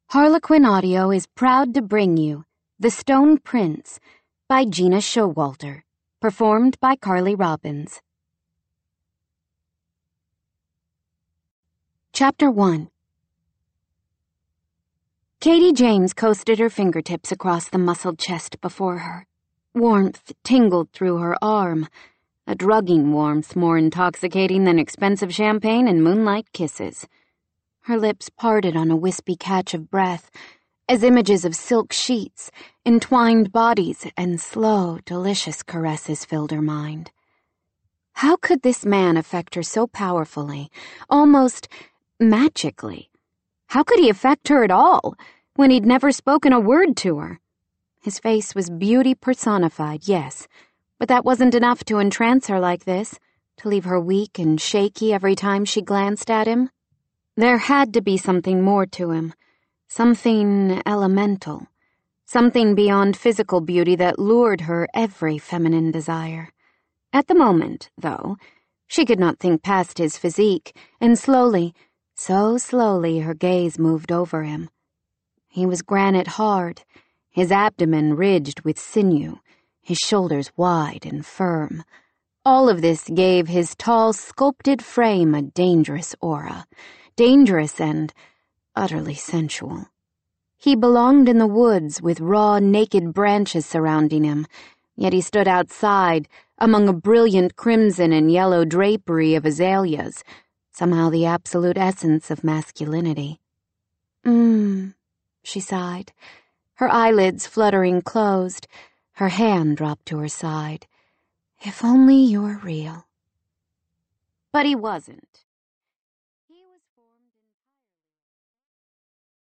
Harlequin Audio is proud to bring you The Stone Prince by Gina Showalter, performed by Carly Robbins. Chapter 1. Katie James coasted her fingertips across the muscled chest before her. Warmth tingled through her arm, a drugging warmth more intoxicating than expensive champagne and moonlight kisses. Her lips parted on a wispy catch of breath, as images of silk sheets, entwined bodies, and slow, delicious caresses filled her mind. How could this man affect her so powerfully, almost magically? How could he affect her at all, when he'd never spoken a word to her? His face was beauty personified, yes, but that wasn't enough to entrance her like this, to leave her weak and shaky every time she glanced at him. There had to be something more to him, something elemental, something beyond physical beauty that lured her every feminine desire. At the moment, though, she could not think past his physique, and slowly, so slowly, her gaze moved over him. He was granite hard, his abdomen ridged with sinew, his shoulders wide and firm. All of this gave his tall, sculpted frame a dangerous aura, dangerous and utterly sensual. He belonged in the woods with raw, naked branches surrounding him, yet he stood outside among a brilliant crimson and yellow drapery of azaleas, somehow the absolute essence of masculinity. She sighed, her eyelids fluttering closed, her hand dropped to her side. If only you were real. But he wasn't.